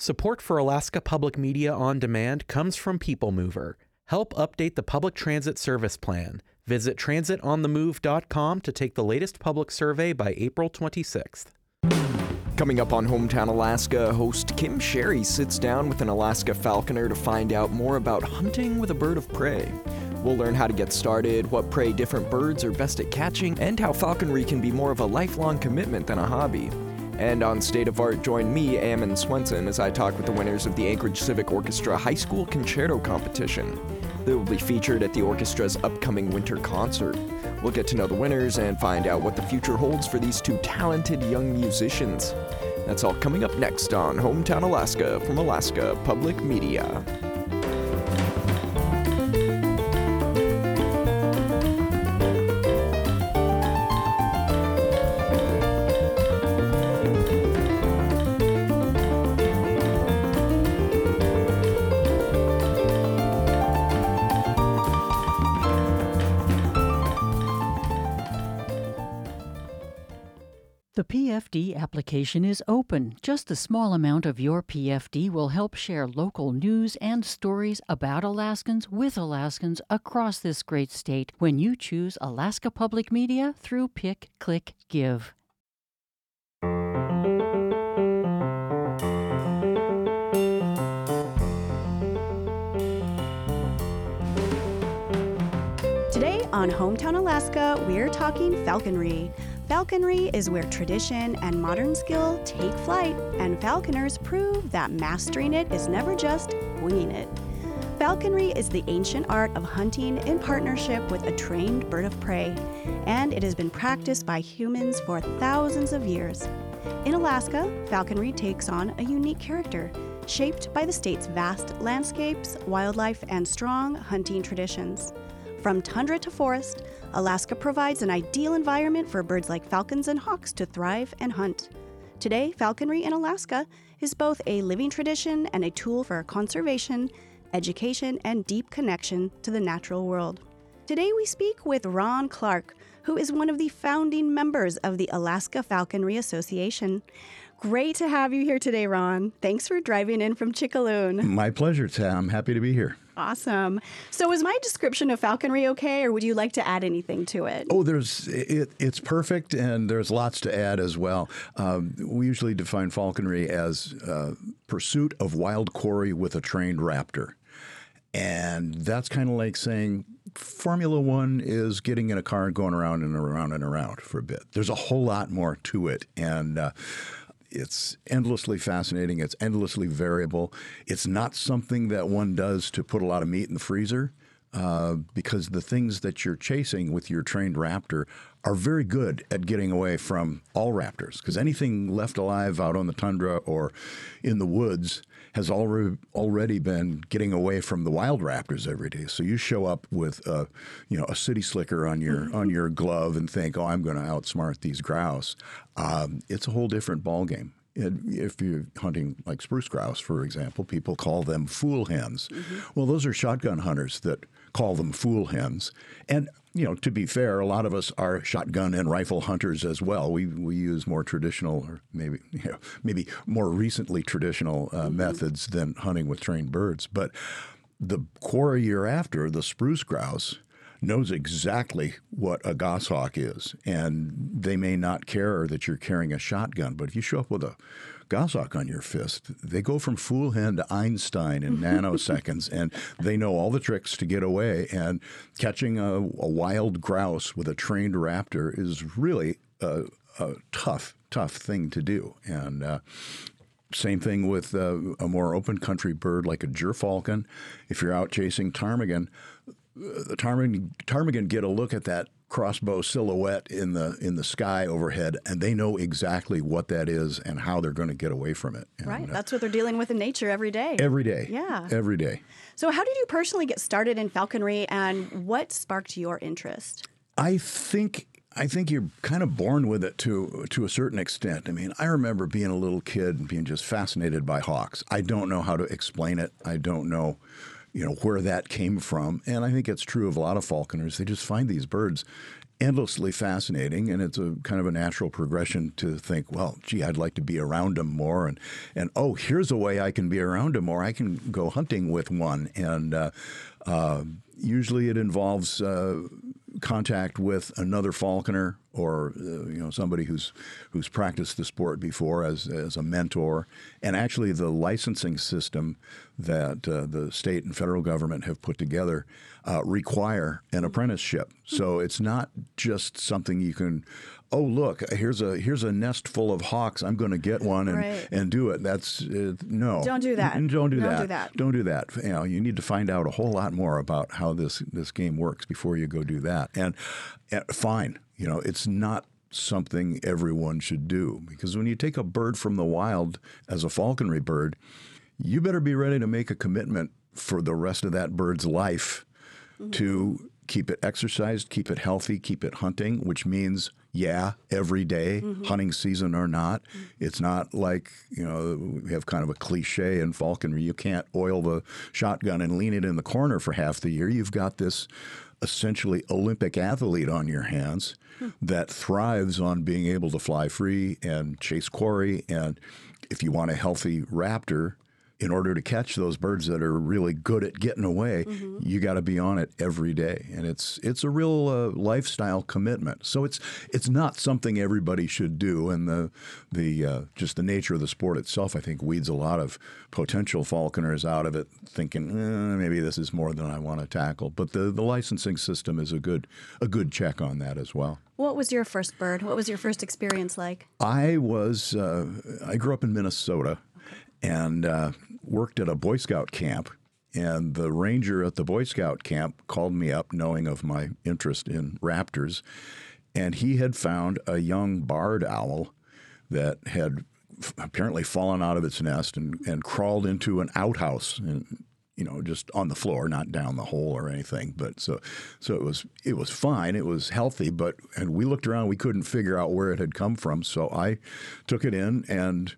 Support for Alaska Public Media on Demand comes from People Mover. Help update the public transit service plan. Visit transitonthemove.com to take the latest public survey by April 26th. Coming up on Hometown Alaska, host Kim Sherry sits down with an Alaska falconer to find out more about hunting with a bird of prey. We'll learn how to get started, what prey different birds are best at catching, and how falconry can be more of a lifelong commitment than a hobby. And on State of Art, join me, Ammon Swenson, as I talk with the winners of the Anchorage Civic Orchestra High School Concerto Competition. They will be featured at the orchestra's upcoming winter concert. We'll get to know the winners and find out what the future holds for these two talented young musicians. That's all coming up next on Hometown Alaska from Alaska Public Media. The PFD application is open. Just a small amount of your PFD will help share local news and stories about Alaskans with Alaskans across this great state when you choose Alaska Public Media through Pick, Click, Give. Today on Hometown Alaska, we're talking falconry. Falconry is where tradition and modern skill take flight, and falconers prove that mastering it is never just winging it. Falconry is the ancient art of hunting in partnership with a trained bird of prey, and it has been practiced by humans for thousands of years. In Alaska, falconry takes on a unique character, shaped by the state's vast landscapes, wildlife, and strong hunting traditions. From tundra to forest, Alaska provides an ideal environment for birds like falcons and hawks to thrive and hunt. Today, falconry in Alaska is both a living tradition and a tool for conservation, education, and deep connection to the natural world. Today, we speak with Ron Clark, who is one of the founding members of the Alaska Falconry Association. Great to have you here today, Ron. Thanks for driving in from Chickaloon. My pleasure, Tam. I'm happy to be here. Awesome. So is my description of falconry okay, or would you like to add anything to it? Oh, it's perfect, and there's lots to add as well. We usually define falconry as pursuit of wild quarry with a trained raptor. And that's kind of like saying Formula One is getting in a car and going around and around and around for a bit. There's a whole lot more to it, and it's endlessly fascinating. It's endlessly variable. It's not something that one does to put a lot of meat in the freezer because the things that you're chasing with your trained raptor are very good at getting away from all raptors, because anything left alive out on the tundra or in the woods has already been getting away from the wild raptors every day. So you show up with a city slicker on your glove and think, oh, I'm going to outsmart these grouse. It's a whole different ballgame. If you're hunting like spruce grouse, for example, people call them fool hens. Mm-hmm. Well, those are shotgun hunters that call them fool hens. And to be fair, a lot of us are shotgun and rifle hunters as well. We use more traditional, or maybe more recently traditional methods than hunting with trained birds. But the quarry you're after, the spruce grouse, knows exactly what a goshawk is, and they may not care that you're carrying a shotgun, but if you show up with a goshawk on your fist, they go from fool hen to Einstein in nanoseconds, and they know all the tricks to get away. And catching a wild grouse with a trained raptor is really a tough thing to do. And same thing with a more open country bird like a gerfalcon. If you're out chasing ptarmigan, the ptarmigan get a look at that crossbow silhouette in the sky overhead, and they know exactly what that is and how they're going to get away from it. And, right. That's what they're dealing with in nature every day. Every day. Yeah. Every day. So how did you personally get started in falconry, and what sparked your interest? I think you're kind of born with it to a certain extent. I mean, I remember being a little kid and being just fascinated by hawks. I don't know how to explain it. I don't know where that came from. And I think it's true of a lot of falconers. They just find these birds endlessly fascinating, and it's a kind of a natural progression to think, well, gee, I'd like to be around them more, and oh, here's a way I can be around them more. I can go hunting with one, and usually it involves contact with another falconer or somebody who's practiced the sport before as a mentor. And actually the licensing system that the state and federal government have put together require an apprenticeship. So it's not just something you can, oh, look, here's a nest full of hawks. I'm going to get one and do it. That's no. Don't do that. Don't do that. Do that. Don't do that. You need to find out a whole lot more about how this game works before you go do that. And fine, it's not something everyone should do, because when you take a bird from the wild as a falconry bird, you better be ready to make a commitment for the rest of that bird's life to keep it exercised, keep it healthy, keep it hunting, which means, every day, hunting season or not. It's not like, we have kind of a cliche in falconry. You can't oil the shotgun and lean it in the corner for half the year. You've got this essentially Olympic athlete on your hands that thrives on being able to fly free and chase quarry. And if you want a healthy raptor, in order to catch those birds that are really good at getting away, you got to be on it every day, and it's a real lifestyle commitment. So it's not something everybody should do, and the just the nature of the sport itself, I think, weeds a lot of potential falconers out of it, thinking maybe this is more than I want to tackle. But the licensing system is a good check on that as well. What was your first bird? What was your first experience like? I grew up in Minnesota. And worked at a Boy Scout camp. And the ranger at the Boy Scout camp called me up, knowing of my interest in raptors. And he had found a young barred owl that had apparently fallen out of its nest and crawled into an outhouse, and just on the floor, not down the hole or anything. But so it was fine. It was healthy, and we looked around. We couldn't figure out where it had come from. So I took it in, and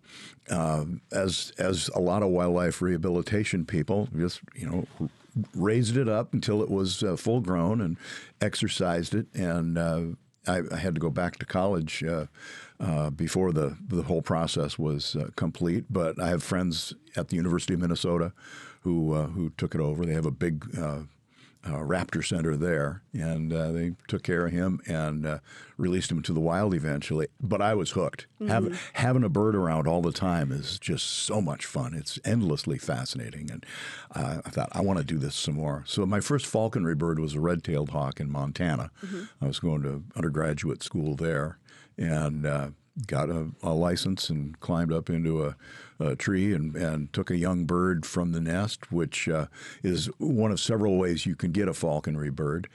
as a lot of wildlife rehabilitation people, just raised it up until it was full grown and exercised it. And I had to go back to college before the whole process was complete. But I have friends at the University of Minnesota who took it over. They have a big raptor center there, and they took care of him and released him to the wild eventually. But I was hooked. Having a bird around all the time is just so much fun. It's endlessly fascinating, and I thought, I want to do this some more. So my first falconry bird was a red-tailed hawk in Montana. I was going to undergraduate school there, and got a license and climbed up into a tree and took a young bird from the nest, which is one of several ways you can get a falconry bird.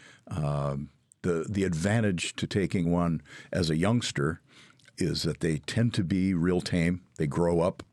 The advantage to taking one as a youngster is that they tend to be real tame. They grow up,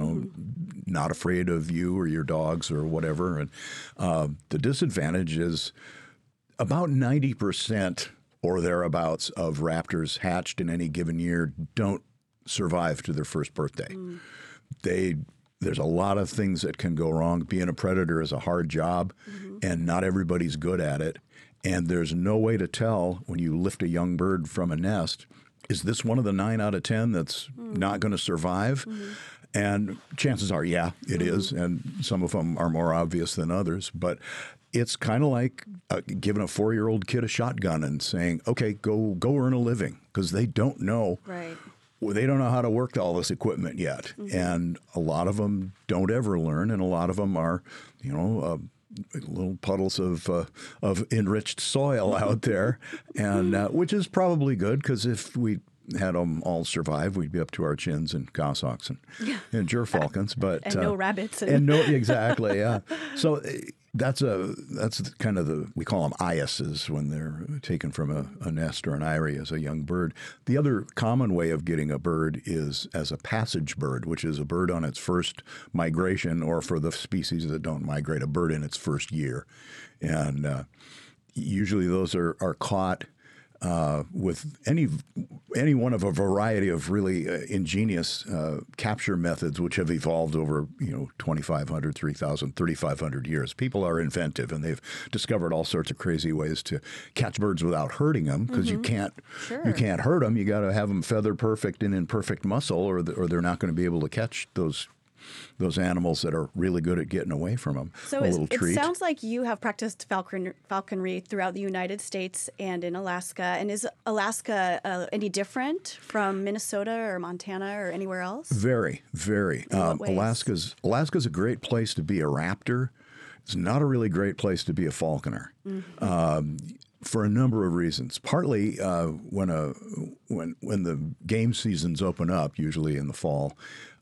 not afraid of you or your dogs or whatever. And the disadvantage is about 90% or thereabouts of raptors hatched in any given year don't survive to their first birthday. There's a lot of things that can go wrong. Being a predator is a hard job, and not everybody's good at it. And there's no way to tell when you lift a young bird from a nest, is this one of the 9 out of 10 that's not going to survive? And chances are, it is, and some of them are more obvious than others. But it's kind of like giving a 4-year-old kid a shotgun and saying, okay, go earn a living, because they don't know. Right. Well, they don't know how to work all this equipment yet. And a lot of them don't ever learn, and a lot of them are, little puddles of enriched soil out there, and which is probably good, because if we had them all survive, we'd be up to our chins in goshawks and gerfalcons, but and no rabbits and no exactly, yeah. So that's kind of we call them eyases when they're taken from a nest or an eyrie as a young bird. The other common way of getting a bird is as a passage bird, which is a bird on its first migration, or for the species that don't migrate, a bird in its first year, and usually those are caught with any one of a variety of really ingenious capture methods which have evolved over 2,500, 3,000, 3,500 years. People are inventive, and they've discovered all sorts of crazy ways to catch birds without hurting them, because you can't hurt them. You got to have them feather perfect and in perfect muscle, or they're not going to be able to catch those animals that are really good at getting away from them. So it sounds like you have practiced falconry throughout the United States and in Alaska. And is Alaska any different from Minnesota or Montana or anywhere else? Very, very. Alaska's a great place to be a raptor. It's not a really great place to be a falconer. For a number of reasons. Partly when the game seasons open up, usually in the fall,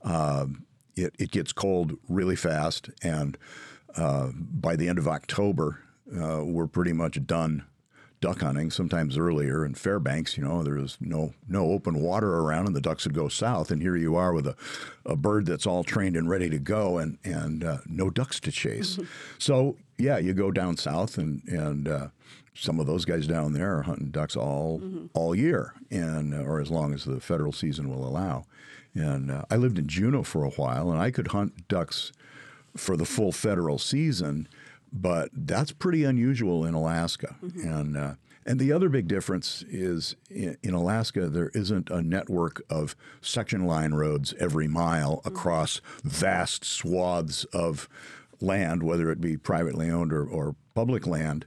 it gets cold really fast, and by the end of October, we're pretty much done duck hunting, sometimes earlier. In Fairbanks, there's no open water around, and the ducks would go south, and here you are with a bird that's all trained and ready to go, and no ducks to chase. So, yeah, you go down south, and some of those guys down there are hunting ducks all year, or as long as the federal season will allow. And I lived in Juneau for a while, and I could hunt ducks for the full federal season, but that's pretty unusual in Alaska. And the other big difference is in Alaska, there isn't a network of section line roads every mile across vast swaths of land, whether it be privately owned or public land.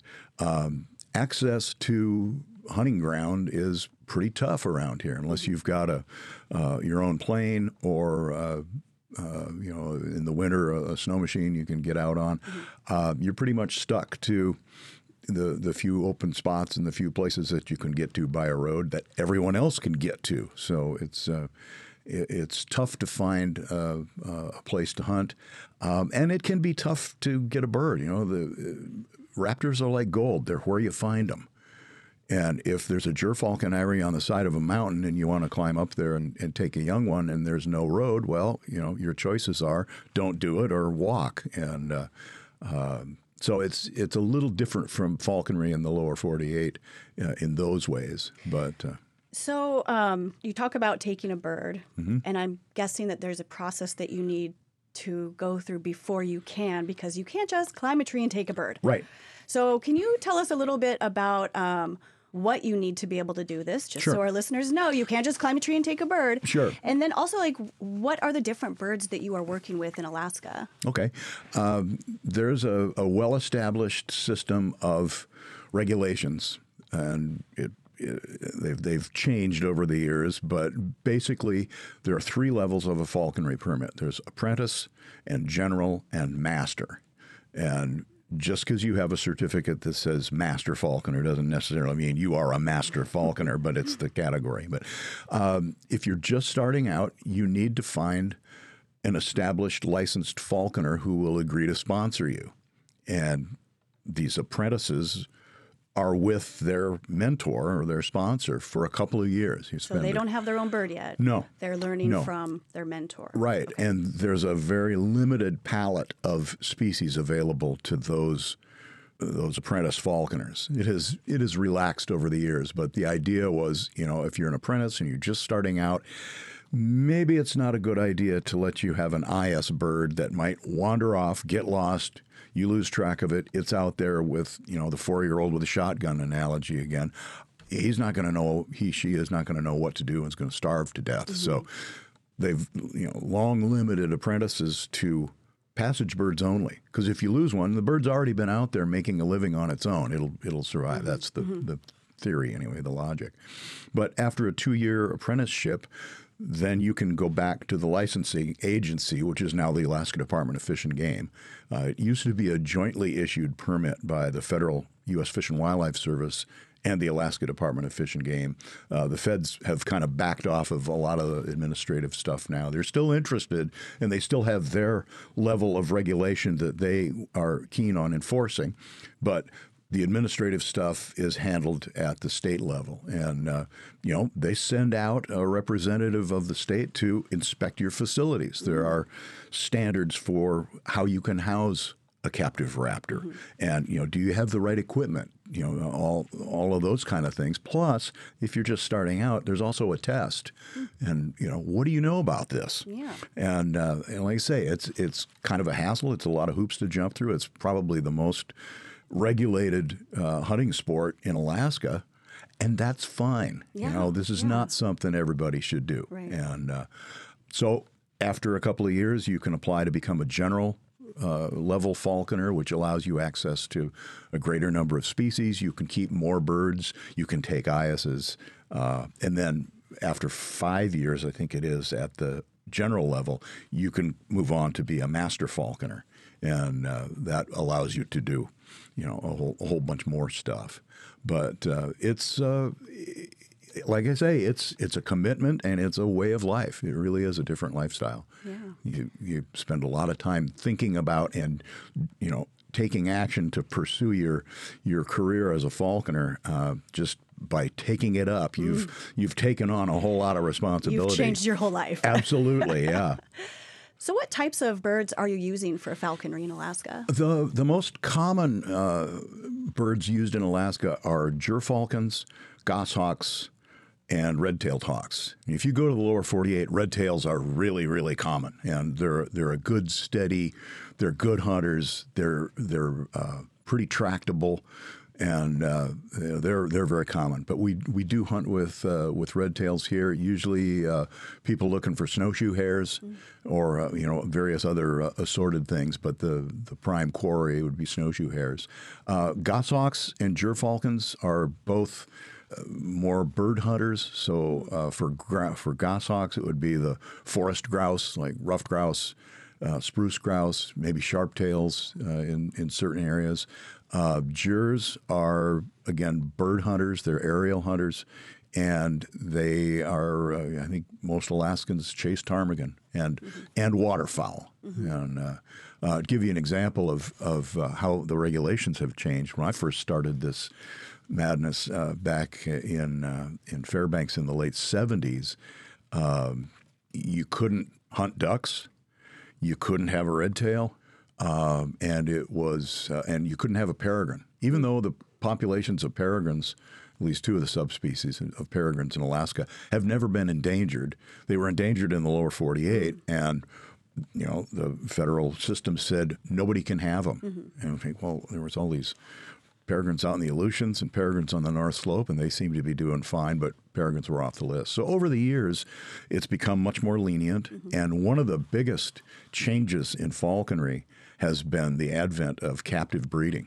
Access to hunting ground is pretty tough around here, unless you've got your own plane or in the winter a snow machine you can get out on. You're pretty much stuck to the few open spots and the few places that you can get to by a road that everyone else can get to. So it's tough to find a place to hunt, and it can be tough to get a bird. The raptors are like gold; they're where you find them. And if there's a gerfalcon eyrie on the side of a mountain and you want to climb up there and take a young one, and there's no road, well, your choices are don't do it or walk. And so it's a little different from falconry in the lower 48 in those ways. But so you talk about taking a bird, and I'm guessing that there's a process that you need to go through before you can, because you can't just climb a tree and take a bird. Right. So can you tell us a little bit about what you need to be able to do this, just so our listeners know you can't just climb a tree and take a bird? Sure. And then also, what are the different birds that you are working with in Alaska? Okay. There's a well-established system of regulations, and they've changed over the years, but basically there are 3 levels of a falconry permit. There's apprentice and general and master. And just because you have a certificate that says master falconer doesn't necessarily mean you are a master falconer, but it's the category. But if you're just starting out, you need to find an established licensed falconer who will agree to sponsor you. And these apprentices are with their mentor or their sponsor for a couple of years. So they don't have their own bird yet? No. They're learning from their mentor. Right. Okay. And there's a very limited palette of species available to those apprentice falconers. It has relaxed over the years, but the idea was, if you're an apprentice and you're just starting out, maybe it's not a good idea to let you have an IS bird that might wander off, get lost. You lose track of it. It's out there with, the 4-year-old with a shotgun analogy again. She is not going to know what to do, and is going to starve to death. So they've, long limited apprentices to passage birds only. Because if you lose one, the bird's already been out there making a living on its own. It'll survive. That's the theory anyway, the logic. But after a 2-year apprenticeship, then you can go back to the licensing agency, which is now the Alaska Department of Fish and Game. It used to be a jointly issued permit by the federal U.S. Fish and Wildlife Service and the Alaska Department of Fish and Game. The feds have kind of backed off of a lot of the administrative stuff now. They're still interested, and they still have their level of regulation that they are keen on enforcing. But the administrative stuff is handled at the state level. And, they send out a representative of the state to inspect your facilities. There are standards for how you can house a captive raptor, and do you have the right equipment? All of those kind of things. Plus, if you're just starting out, there's also a test, and what do you know about this? Yeah. And like I say, it's kind of a hassle. It's a lot of hoops to jump through. It's probably the most regulated hunting sport in Alaska. And that's fine. Yeah. This is not something everybody should do. Right. And so after a couple of years, you can apply to become a general level falconer, which allows you access to a greater number of species. You can keep more birds. You can take ISs. And then after 5 years, I think it is, at the general level, you can move on to be a master falconer. And that allows you to do, a whole bunch more stuff. But it's like I say, it's a commitment and it's a way of life. It really is a different lifestyle. Yeah. You spend a lot of time thinking about and taking action to pursue your career as a falconer. Just by taking it up, you've taken on a whole lot of responsibility. You've changed your whole life. Absolutely, yeah. So what types of birds are you using for falconry in Alaska? The most common birds used in Alaska are gerfalcons, goshawks, and red-tailed hawks. If you go to the lower 48, red-tails are really, really common, and they're a good steady. They're good hunters. They're pretty tractable, and they're very common. But we do hunt with red-tails here. Usually, people looking for snowshoe hares or various other assorted things. But the prime quarry would be snowshoe hares. Goshawks and gerfalcons are both more bird hunters. So for goshawks, it would be the forest grouse, like ruffed grouse, spruce grouse, maybe sharptails in certain areas. Gers are, again, bird hunters. They're aerial hunters. And they are, I think most Alaskans chase ptarmigan and waterfowl. And to give you an example of how the regulations have changed, when I first started this madness back in Fairbanks in the late 70s, you couldn't hunt ducks, you couldn't have a red tail, and you couldn't have a peregrine. Even though the populations of peregrines, at least two of the subspecies of peregrines in Alaska, have never been endangered. They were endangered in the lower 48, and the federal system said nobody can have them. And I think, well, there was all these peregrines out in the Aleutians and peregrines on the North Slope, and they seemed to be doing fine, but peregrines were off the list. So over the years, it's become much more lenient, and one of the biggest changes in falconry has been the advent of captive breeding.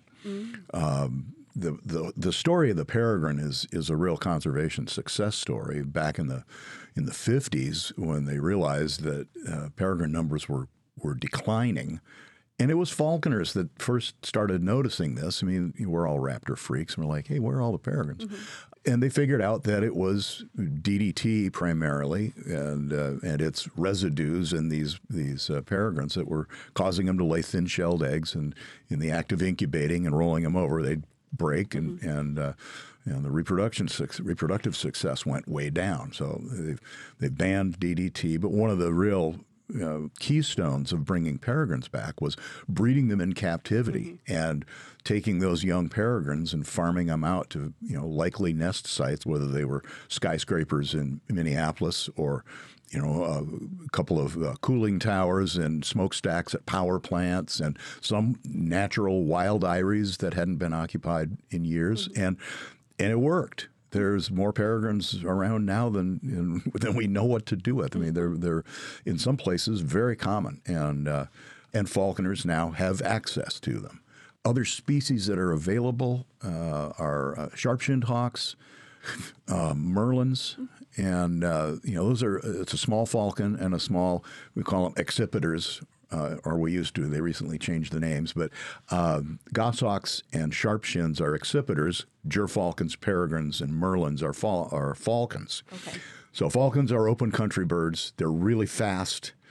The story of the peregrine is a real conservation success story. Back in the 50s, when they realized that peregrine numbers were declining. And it was falconers that first started noticing this. I mean, we're all raptor freaks, and we're like, hey, where are all the peregrines? And they figured out that it was DDT primarily and its residues in these peregrines that were causing them to lay thin-shelled eggs. And in the act of incubating and rolling them over, they'd break, and the reproductive success went way down. So they banned DDT. But one of the real keystones of bringing peregrines back was breeding them in captivity and taking those young peregrines and farming them out to likely nest sites, whether they were skyscrapers in Minneapolis or a couple of cooling towers and smokestacks at power plants and some natural wild eyries that hadn't been occupied in years, and it worked. There's more peregrines around now than we know what to do with. I mean, they're in some places very common, and falconers now have access to them. Other species that are available are sharp-shinned hawks, merlins, and those are. It's a small falcon and a small. We call them accipiters. Or we used to. They recently changed the names. But goshawks and sharpshins are accipiters. Gerfalcons, peregrines, and merlins are falcons. Okay. So falcons are open country birds. They're really fast.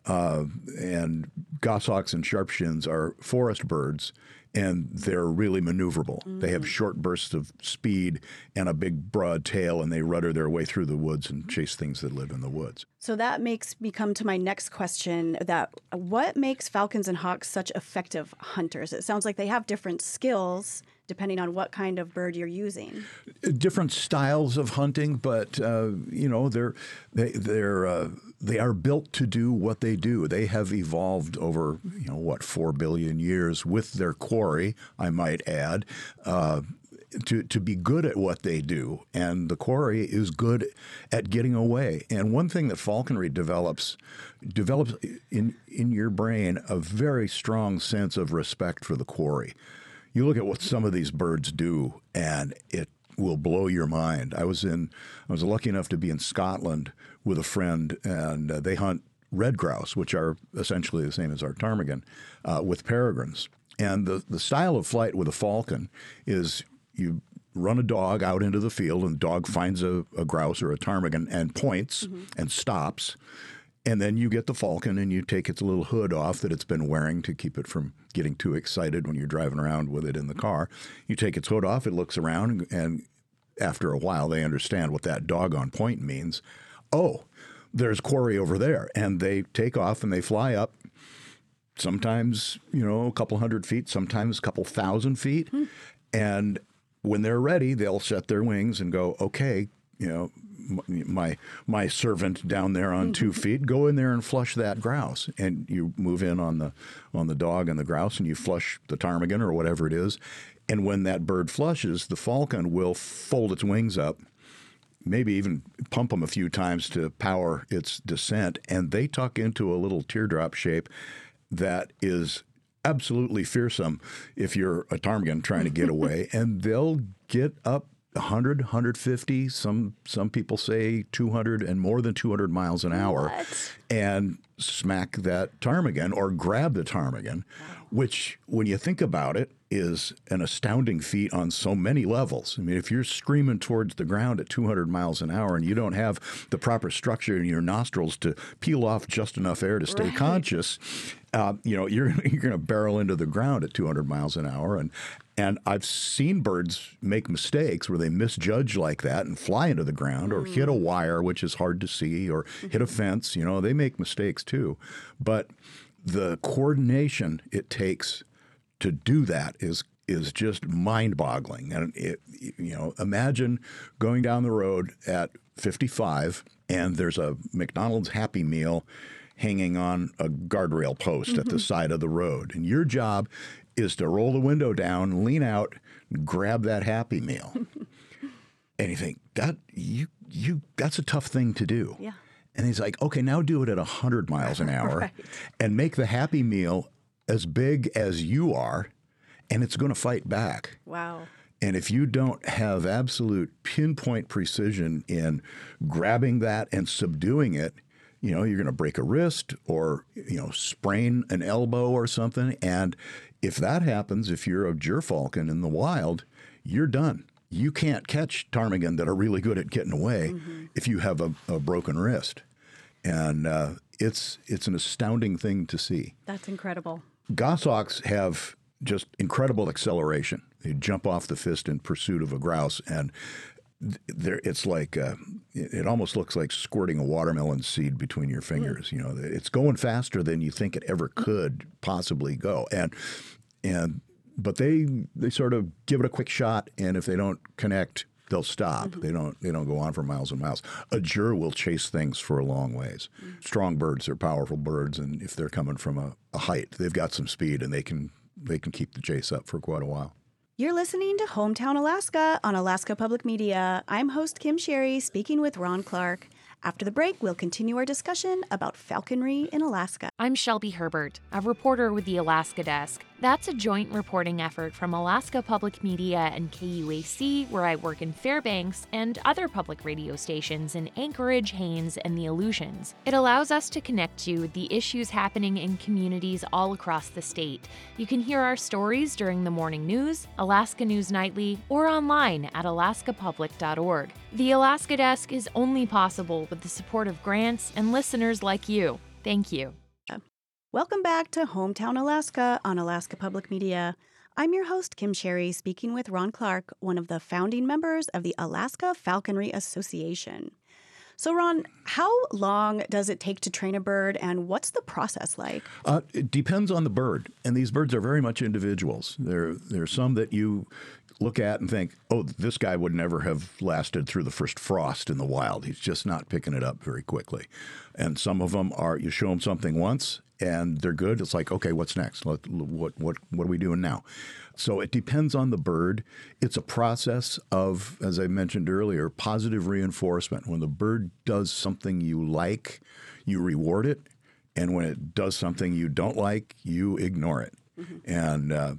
And goshawks and sharpshins are forest birds, and they're really maneuverable. They have short bursts of speed and a big broad tail, and they rudder their way through the woods and chase things that live in the woods. So that makes me come to my next question, that what makes falcons and hawks such effective hunters? It sounds like they have different skills depending on what kind of bird you're using. Different styles of hunting, but they are built to do what they do. They have evolved over 4 billion years with their quarry, I might add, to be good at what they do. And the quarry is good at getting away. And one thing that falconry develops in your brain a very strong sense of respect for the quarry. You look at what some of these birds do, and it will blow your mind. I was lucky enough to be in Scotland with a friend, and they hunt red grouse, which are essentially the same as our ptarmigan, with peregrines. And the style of flight with a falcon is you run a dog out into the field, and the dog finds a grouse or a ptarmigan and points and stops. And then you get the falcon and you take its little hood off that it's been wearing to keep it from getting too excited when you're driving around with it in the car. You take its hood off, it looks around, and after a while they understand what that dog on point means. Oh, there's quarry over there. And they take off and they fly up, sometimes, a couple hundred feet, sometimes a couple thousand feet. And when they're ready, they'll set their wings and go, okay, my servant down there on 2 feet, go in there and flush that grouse. And you move in on the dog and the grouse, and you flush the ptarmigan or whatever it is. And when that bird flushes, the falcon will fold its wings up, maybe even pump them a few times to power its descent, and they tuck into a little teardrop shape that is absolutely fearsome if you're a ptarmigan trying to get away. And they'll get up 100, 150, some people say 200 and more than 200 miles an hour, and smack that ptarmigan or grab the ptarmigan, which, when you think about it, is an astounding feat on so many levels. I mean, if you're screaming towards the ground at 200 miles an hour and you don't have the proper structure in your nostrils to peel off just enough air to stay conscious, you're going to barrel into the ground at 200 miles an hour. And I've seen birds make mistakes where they misjudge like that and fly into the ground or hit a wire, which is hard to see, or hit a fence. They make mistakes too. But the coordination it takes to do that is just mind-boggling. And imagine going down the road at 55 and there's a McDonald's Happy Meal hanging on a guardrail post at the side of the road. And your job is to roll the window down, lean out, and grab that Happy Meal. And you think, that's a tough thing to do. Yeah. And he's like, okay, now do it at 100 miles an hour and make the Happy Meal as big as you are, and it's going to fight back. Wow. And if you don't have absolute pinpoint precision in grabbing that and subduing it, you're going to break a wrist or, sprain an elbow or something. And if that happens, if you're a gerfalcon in the wild, you're done. You can't catch ptarmigan that are really good at getting away if you have a broken wrist. And it's an astounding thing to see. That's incredible. Goshawks have just incredible acceleration. They jump off the fist in pursuit of a grouse, and it's like it almost looks like squirting a watermelon seed between your fingers. It's going faster than you think it ever could possibly go, but they sort of give it a quick shot, and if they don't connect, they'll stop. They don't go on for miles and miles. A jur will chase things for a long ways. Strong birds are powerful birds, and if they're coming from a height, they've got some speed, and they can keep the chase up for quite a while. You're listening to Hometown Alaska on Alaska Public Media. I'm host Kim Sherry, speaking with Ron Clark. After the break, we'll continue our discussion about falconry in Alaska. I'm Shelby Herbert, a reporter with the Alaska Desk. That's a joint reporting effort from Alaska Public Media and KUAC, where I work in Fairbanks, and other public radio stations in Anchorage, Haines, and the Aleutians. It allows us to connect you with the issues happening in communities all across the state. You can hear our stories during the morning news, Alaska News Nightly, or online at alaskapublic.org. The Alaska Desk is only possible with the support of grants and listeners like you. Thank you. Welcome back to Hometown Alaska on Alaska Public Media. I'm your host, Kim Sherry, speaking with Ron Clark, one of the founding members of the Alaska Falconry Association. So, Ron, how long does it take to train a bird, and what's the process like? It depends on the bird, and these birds are very much individuals. There's some that you look at and think, oh, this guy would never have lasted through the first frost in the wild. He's just not picking it up very quickly. And some of them are, you show them something once, and they're good. It's like, okay, what's next? What are we doing now? So it depends on the bird. It's a process of, as I mentioned earlier, positive reinforcement. When the bird does something you like, you reward it. And when it does something you don't like, you ignore it. Mm-hmm. And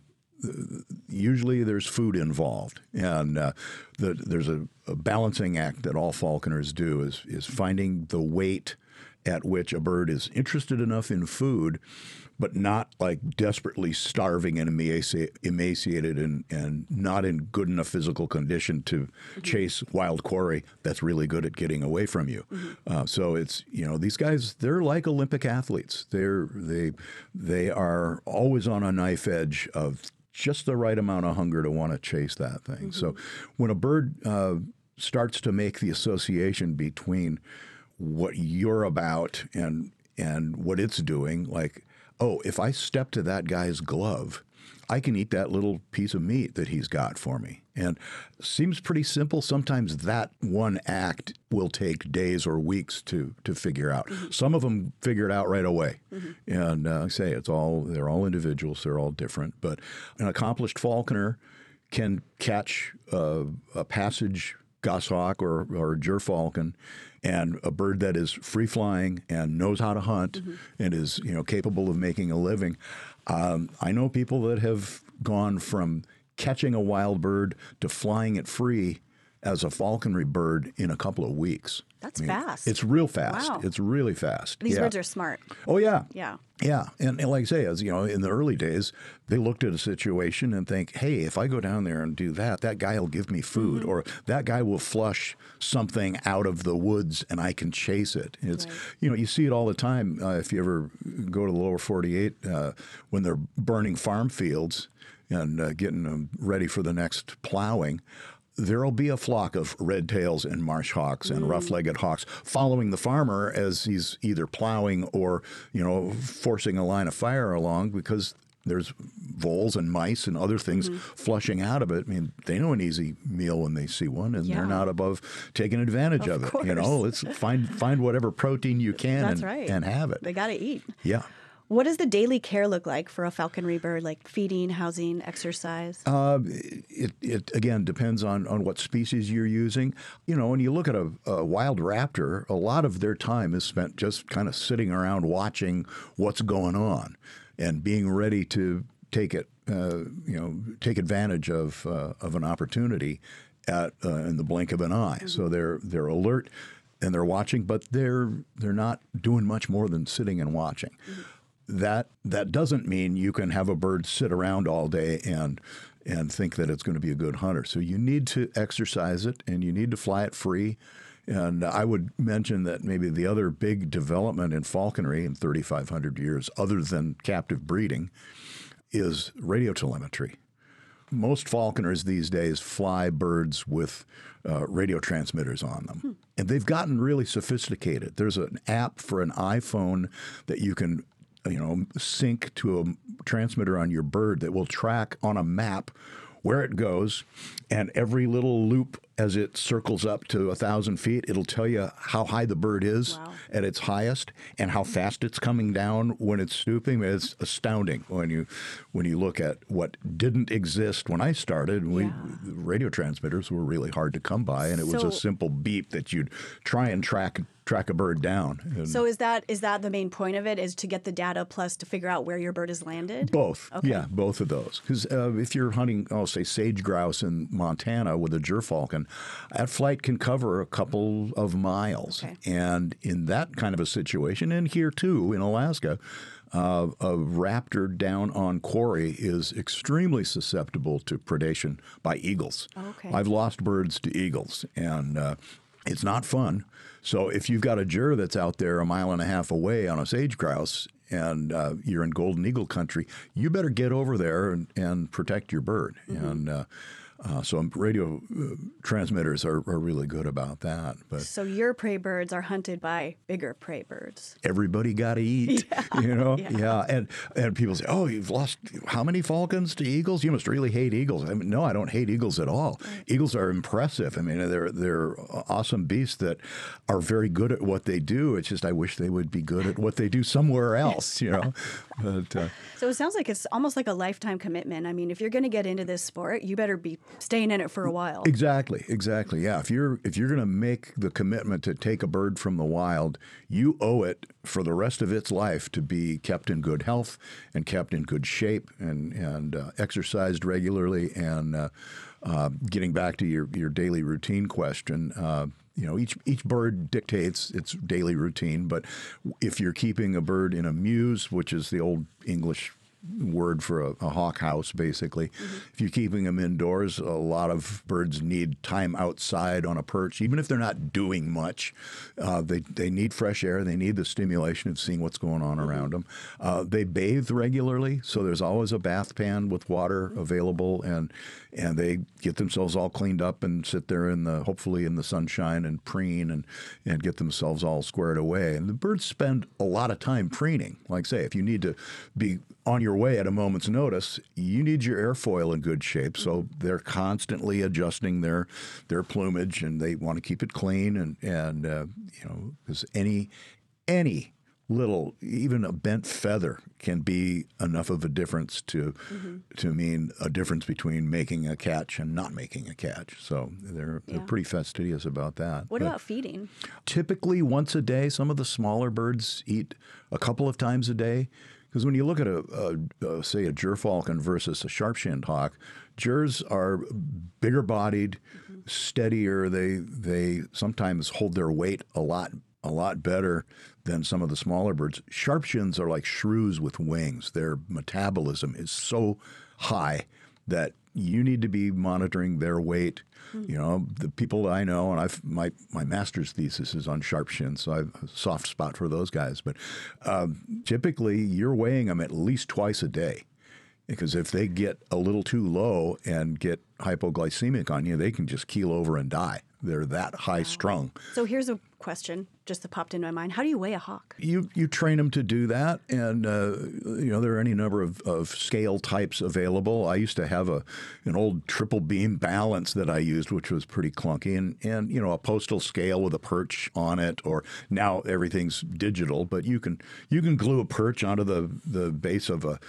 usually there's food involved. And there's a balancing act that all falconers do is finding the weight at which a bird is interested enough in food, but not like desperately starving and emaciated and not in good enough physical condition to chase wild quarry that's really good at getting away from you. So it's, these guys, they're like Olympic athletes. They are always on a knife edge of just the right amount of hunger to want to chase that thing. So when a bird starts to make the association between what you're about and what it's doing, like, oh, if I step to that guy's glove, I can eat that little piece of meat that he's got for me. And it seems pretty simple. Sometimes that one act will take days or weeks to figure out. Some of them figure it out right away. And I say they're all individuals. They're all different. But an accomplished falconer can catch a passage goshawk or gerfalcon, and a bird that is free-flying and knows how to hunt and is capable of making a living. I know people that have gone from catching a wild bird to flying it free as a falconry bird in a couple of weeks. That's fast. It's real fast. Wow. It's really fast. These birds are smart. Oh, yeah. Yeah. Yeah. And like I say, as in the early days, they looked at a situation and think, hey, if I go down there and do that, that guy will give me food, or that guy will flush something out of the woods and I can chase it. It's, you see it all the time if you ever go to the lower 48 when they're burning farm fields and getting them ready for the next plowing. There'll be a flock of red tails and marsh hawks and rough-legged hawks following the farmer as he's either plowing or, forcing a line of fire along, because there's voles and mice and other things flushing out of it. I mean, they know an easy meal when they see one, and they're not above taking advantage of it. Course. Let's find whatever protein you can and have it. They got to eat. Yeah. What does the daily care look like for a falconry bird, like feeding, housing, exercise? It again depends on what species you're using. When you look at a wild raptor, a lot of their time is spent just kind of sitting around watching what's going on and being ready to take advantage of an opportunity in the blink of an eye. So they're alert and they're watching, but they're not doing much more than sitting and watching. That doesn't mean you can have a bird sit around all day and think that it's going to be a good hunter. So you need to exercise it, and you need to fly it free. And I would mention that maybe the other big development in falconry in 3,500 years, other than captive breeding, is radio telemetry. Most falconers these days fly birds with radio transmitters on them. And they've gotten really sophisticated. There's an app for an iPhone that you can sync to a transmitter on your bird that will track on a map where it goes, and every little loop as it circles up to 1,000 feet, it'll tell you how high the bird is at its highest and how fast it's coming down when it's stooping. It's astounding when you look at what didn't exist when I started. Radio transmitters were really hard to come by, and it was a simple beep that you'd try and track a bird down. And so is that the main point of it, is to get the data plus to figure out where your bird has landed? Both. Okay. Yeah, both of those. Because if you're hunting, say, sage grouse in Montana with a gerfalcon, that flight can cover a couple of miles. Okay. And in that kind of a situation, and here too in Alaska, a raptor down on quarry is extremely susceptible to predation by eagles. Okay. I've lost birds to eagles, and it's not fun. So if you've got a jur that's out there a mile and a half away on a sage grouse and you're in golden eagle country, you better get over there and protect your bird. And so radio transmitters are really good about that. But So your prey birds are hunted by bigger prey birds. everybody got to eat, you know? Yeah. And people say, oh, you've lost how many falcons to eagles? You must really hate eagles. I mean, no, I don't hate eagles at all. Right. Eagles are impressive. I mean, they're awesome beasts that are very good at what they do. It's just I wish they would be good at what they do somewhere else, you know? But, So it sounds like it's almost like a lifetime commitment. I mean, if you're going to get into this sport, you better be staying in it for a while. Exactly. Yeah. If you're going to make the commitment to take a bird from the wild, you owe it for the rest of its life to be kept in good health and kept in good shape and exercised regularly. And getting back to your daily routine question, each bird dictates its daily routine. But if you're keeping a bird in a mews, which is the old English word for a hawk house, basically. If you're keeping them indoors, a lot of birds need time outside on a perch, even if they're not doing much. They need fresh air. They need the stimulation of seeing what's going on around them. They bathe regularly, so there's always a bath pan with water available, and they get themselves all cleaned up and sit there hopefully in the sunshine and preen and get themselves all squared away. And the birds spend a lot of time preening. Like say, if you need to be on your way at a moment's notice, you need your airfoil in good shape. So they're constantly adjusting their plumage, and they want to keep it clean. And because any little, even a bent feather can be enough of a difference to mean a difference between making a catch and not making a catch. So they're pretty fastidious about that. What about feeding? Typically once a day. Some of the smaller birds eat a couple of times a day. Because when you look at say a gerfalcon versus a sharp-shinned hawk, gers are bigger bodied, steadier. They sometimes hold their weight a lot better than some of the smaller birds. Sharpshins are like shrews with wings. Their metabolism is so high that you need to be monitoring their weight. You know, the people that I know, and my master's thesis is on sharpshins, so I have a soft spot for those guys. But typically, you're weighing them at least twice a day, because if they get a little too low and get hypoglycemic on you, they can just keel over and die. They're that high strung. So here's a question just that popped into my mind. How do you weigh a hawk? You train them to do that, and there are any number of scale types available. I used to have an old triple beam balance that I used, which was pretty clunky, and a postal scale with a perch on it. Or now everything's digital, but you can glue a perch onto the base of a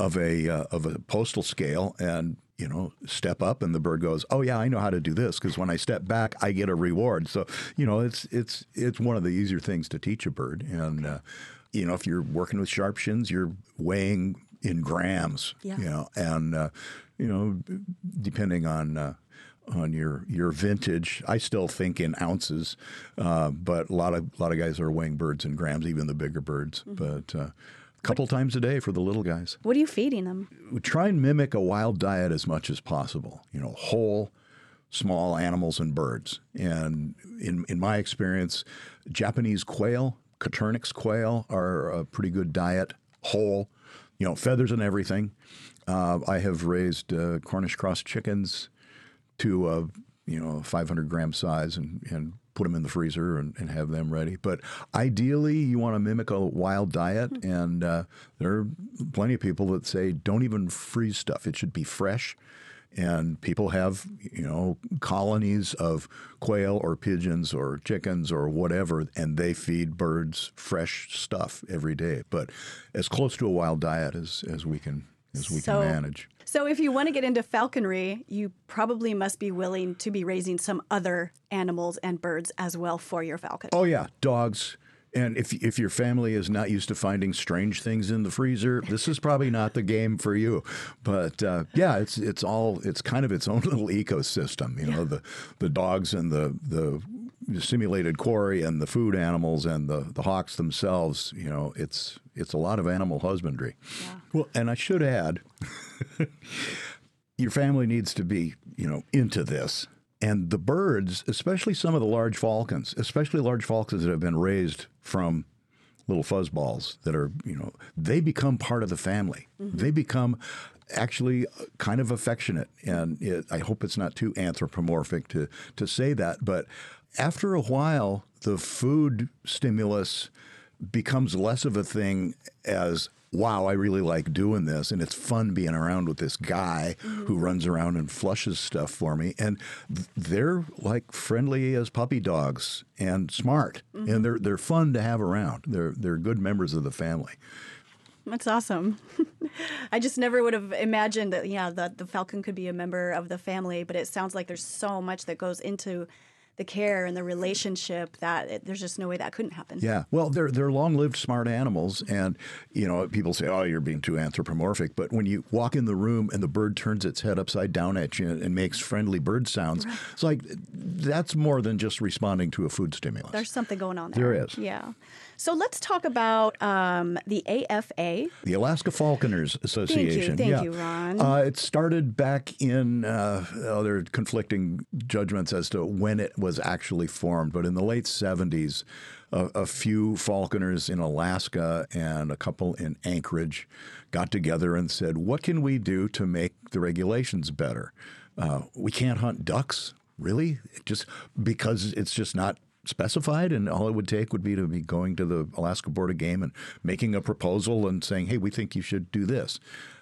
postal scale and step up, and the bird goes, oh yeah, I know how to do this, because when I step back, I get a reward. So, it's one of the easier things to teach a bird. And, if you're working with sharpshins, you're weighing in grams, and, depending on your vintage, I still think in ounces, but a lot of guys are weighing birds in grams, even the bigger birds. But, couple times a day for the little guys. What are you feeding them? We try and mimic a wild diet as much as possible. Whole, small animals and birds. And in my experience, Japanese quail, Coturnix quail are a pretty good diet. Whole, feathers and everything. I have raised Cornish cross chickens to 500 gram size and put them in the freezer and have them ready. But ideally, you want to mimic a wild diet, and there are plenty of people that say don't even freeze stuff. It should be fresh. And people have, colonies of quail or pigeons or chickens or whatever, and they feed birds fresh stuff every day. But as close to a wild diet as we can manage. So if you want to get into falconry, you probably must be willing to be raising some other animals and birds as well for your falcon. Oh yeah, dogs. And if your family is not used to finding strange things in the freezer, this is probably not the game for you. But it's kind of its own little ecosystem. The dogs and the simulated quarry and the food animals and the hawks themselves. It's a lot of animal husbandry. Yeah. Well, and I should add, your family needs to be into this. And the birds, especially some of the large falcons that have been raised from little fuzzballs that are, they become part of the family. They become actually kind of affectionate. And I hope it's not too anthropomorphic to say that. But after a while, the food stimulus becomes less of a thing as, wow, I really like doing this, and it's fun being around with this guy who runs around and flushes stuff for me. And they're like friendly as puppy dogs and smart, and they're fun to have around. They're good members of the family. That's awesome. I just never would have imagined that, the falcon could be a member of the family, but it sounds like there's so much that goes into the care and the relationship that there's just no way that couldn't happen. Yeah. Well, they're long-lived smart animals. And, people say, oh, you're being too anthropomorphic. But when you walk in the room and the bird turns its head upside down at you and makes friendly bird sounds, it's like that's more than just responding to a food stimulus. There's something going on there. There is. Yeah. So let's talk about the AFA. The Alaska Falconers Association. Thank you, Ron. It started back in, there are conflicting judgments as to when it was actually formed, but in the late 70s, a few falconers in Alaska and a couple in Anchorage got together and said, what can we do to make the regulations better? We can't hunt ducks, really, just because it's just not specified, and all it would take would be to be going to the Alaska Board of Game and making a proposal and saying, hey, we think you should do this.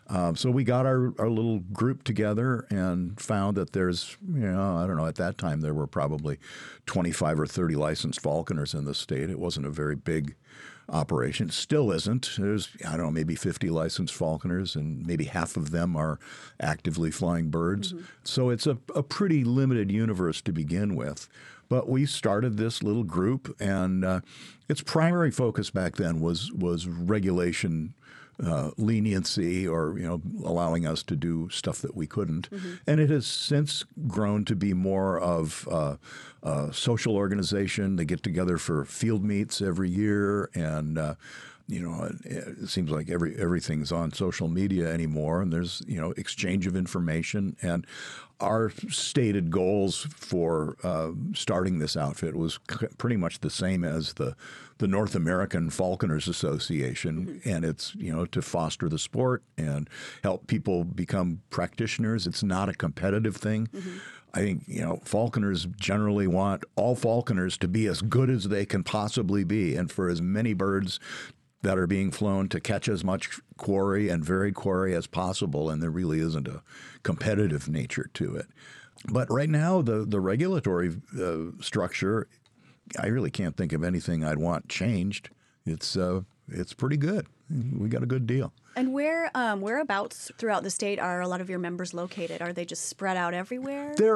So we got our little group together and found that there's, I don't know, at that time there were probably 25 or 30 licensed falconers in the state. It wasn't a very big operation. It still isn't. There's, maybe 50 licensed falconers, and maybe half of them are actively flying birds. So it's a pretty limited universe to begin with. But we started this little group, and its primary focus back then was regulation, leniency, or allowing us to do stuff that we couldn't. And it has since grown to be more of a social organization. They get together for field meets every year, and it seems like everything's on social media anymore, and there's exchange of information. And our stated goals for starting this outfit was pretty much the same as the North American Falconers Association, and it's to foster the sport and help people become practitioners. It's not a competitive thing. I think falconers generally want all falconers to be as good as they can possibly be, and for as many birds that are being flown to catch as much quarry and varied quarry as possible, and there really isn't a competitive nature to it. But right now, the regulatory structure, I really can't think of anything I'd want changed. It's pretty good. We got a good deal. And whereabouts throughout the state are a lot of your members located? Are they just spread out everywhere? They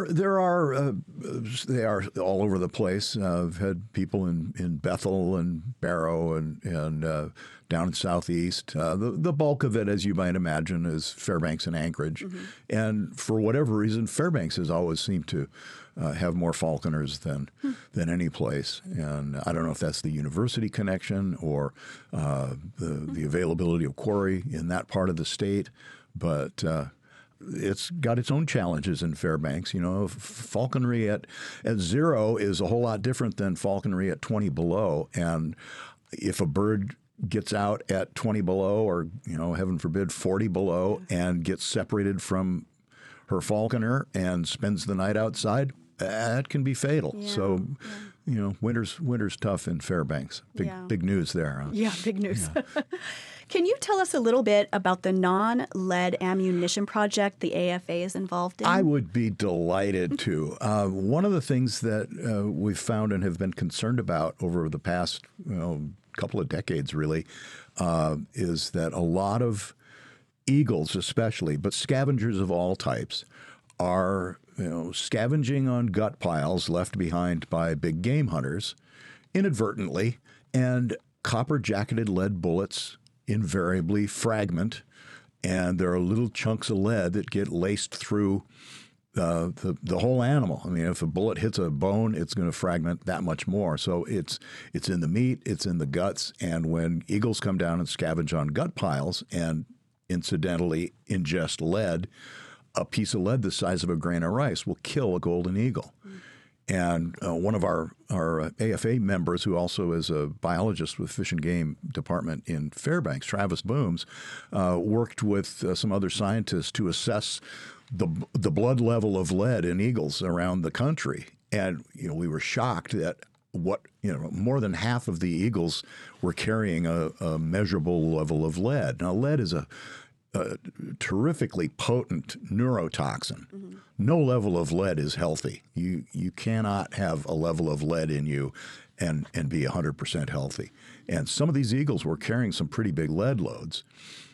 are all over the place. I've had people in Bethel and Barrow and down in Southeast. The bulk of it, as you might imagine, is Fairbanks and Anchorage. And for whatever reason, Fairbanks has always seemed to have more falconers than any place. And I don't know if that's the university connection or the availability of quarry in that part of the state, but it's got its own challenges in Fairbanks. Falconry at 0 is a whole lot different than falconry at 20 below. And if a bird gets out at 20 below or, heaven forbid, 40 below and gets separated from her falconer and spends the night outside, that can be fatal. Yeah. So, winter's tough in Fairbanks. Big news there. Huh? Yeah, big news. Yeah. Can you tell us a little bit about the non-lead ammunition project the AFA is involved in? I would be delighted to. One of the things that we've found and have been concerned about over the past couple of decades, really, is that a lot of eagles especially, but scavengers of all types, are scavenging on gut piles left behind by big game hunters inadvertently, and copper-jacketed lead bullets invariably fragment, and there are little chunks of lead that get laced through the whole animal. I mean, if a bullet hits a bone, it's going to fragment that much more. So it's in the meat, it's in the guts, and when eagles come down and scavenge on gut piles and incidentally ingest lead, a piece of lead the size of a grain of rice will kill a golden eagle. And one of our AFA members, who also is a biologist with Fish and Game Department in Fairbanks, Travis Booms, worked with some other scientists to assess the blood level of lead in eagles around the country. And we were shocked that more than half of the eagles were carrying a measurable level of lead. Now, lead is a terrifically potent neurotoxin. Mm-hmm. No level of lead is healthy. You cannot have a level of lead in you and be 100% healthy. And some of these eagles were carrying some pretty big lead loads.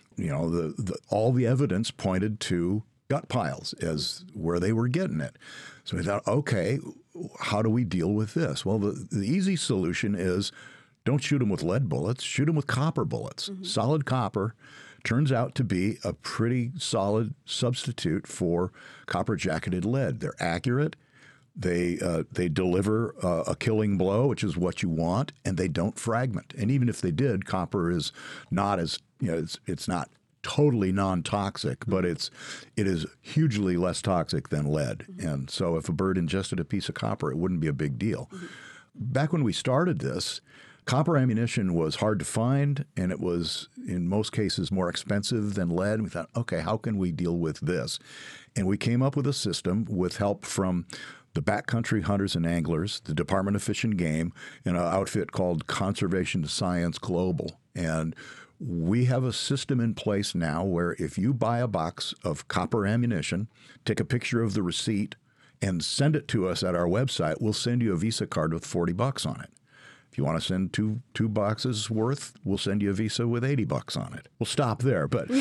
All the evidence pointed to gut piles as where they were getting it. So we thought, okay, how do we deal with this? Well, the easy solution is don't shoot them with lead bullets, shoot them with copper bullets. Mm-hmm. Solid copper turns out to be a pretty solid substitute for copper-jacketed lead. They're accurate. They deliver a killing blow, which is what you want, and they don't fragment. And even if they did, copper is not as, it's not totally non-toxic, but it is hugely less toxic than lead. Mm-hmm. And so if a bird ingested a piece of copper, it wouldn't be a big deal. Mm-hmm. Back when we started this, copper ammunition was hard to find, and it was, in most cases, more expensive than lead. And we thought, okay, how can we deal with this? And we came up with a system with help from the Backcountry Hunters and Anglers, the Department of Fish and Game, and an outfit called Conservation Science Global. And we have a system in place now where if you buy a box of copper ammunition, take a picture of the receipt, and send it to us at our website, we'll send you a Visa card with $40 on it. If you want to send two boxes worth, we'll send you a Visa with $80 on it. We'll stop there, but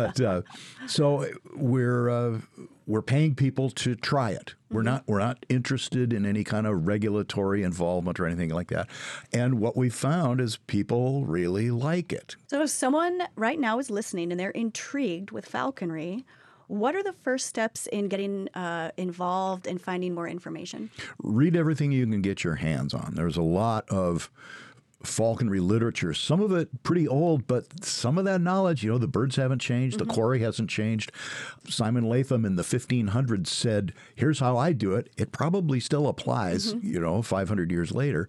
so we're paying people to try it. We're not interested in any kind of regulatory involvement or anything like that. And what we found is people really like it. So if someone right now is listening and they're intrigued with falconry, what are the first steps in getting involved and finding more information? Read everything you can get your hands on. There's a lot of falconry literature, some of it pretty old, but some of that knowledge, the birds haven't changed, the quarry hasn't changed. Simon Latham in the 1500s said, here's how I do it. It probably still applies, 500 years later.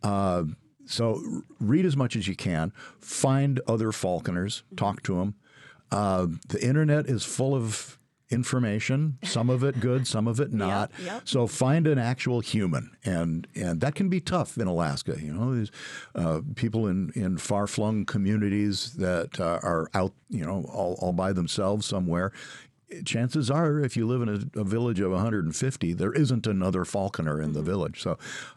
So read as much as you can. Find other falconers. Talk to them. The internet is full of information, some of it good, some of it not. Yep. So find an actual human, and that can be tough in Alaska. There's people in far-flung communities that are out, all by themselves somewhere. Chances are, if you live in a village of 150, there isn't another falconer in the village. So,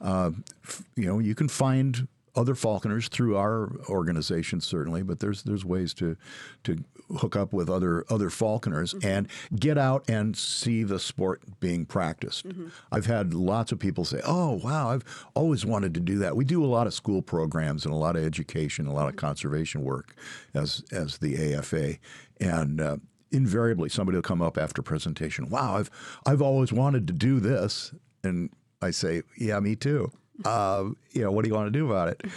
you can find other falconers through our organization, certainly, but there's ways to hook up with other falconers and get out and see the sport being practiced. Mm-hmm. I've had lots of people say, oh, wow, I've always wanted to do that. We do a lot of school programs and a lot of education, a lot of conservation work as the AFA. And invariably, somebody will come up after presentation, wow, I've always wanted to do this. And I say, yeah, me too. What do you want to do about it?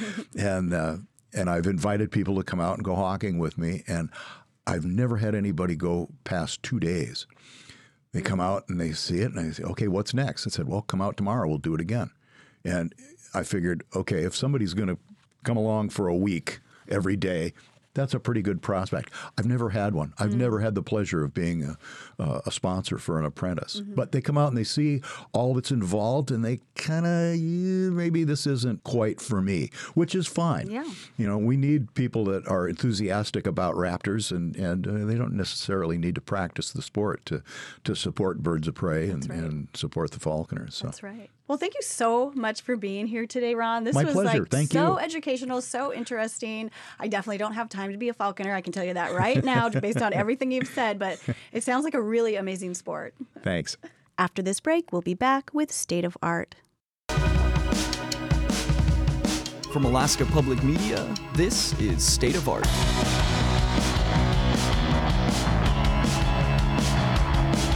And I've invited people to come out and go hawking with me, and I've never had anybody go past 2 days. They come out and they see it, and I say, okay, what's next? I said, well, come out tomorrow. We'll do it again. And I figured, okay, if somebody's going to come along for a week every day, that's a pretty good prospect. I've never had one. I've never had the pleasure of being a sponsor for an apprentice. Mm-hmm. But they come out and they see all that's involved, and they kind of, maybe this isn't quite for me, which is fine. Yeah. We need people that are enthusiastic about raptors, and they don't necessarily need to practice the sport to support birds of prey and support the falconers. So. That's right. Well, thank you so much for being here today, Ron. This My was pleasure. Thank you. So educational, so interesting. I definitely don't have time to be a falconer. I can tell you that right now based on everything you've said, but it sounds like a really amazing sport. Thanks. After this break, we'll be back with State of Art. From Alaska Public Media, this is State of Art.